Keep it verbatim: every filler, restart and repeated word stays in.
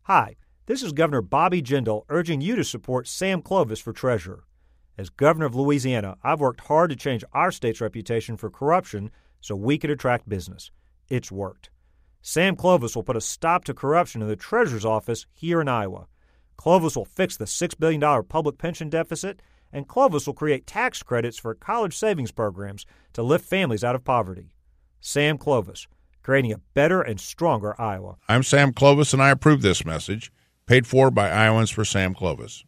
Hi, this is Governor Bobby Jindal urging you to support Sam Clovis for treasurer. As governor of Louisiana, I've worked hard to change our state's reputation for corruption so we could attract business. It's worked. Sam Clovis will put a stop to corruption in the treasurer's office here in Iowa. Clovis will fix the six billion dollars public pension deficit, and Clovis will create tax credits for college savings programs to lift families out of poverty. Sam Clovis, creating a better and stronger Iowa. I'm Sam Clovis, and I approve this message, paid for by Iowans for Sam Clovis.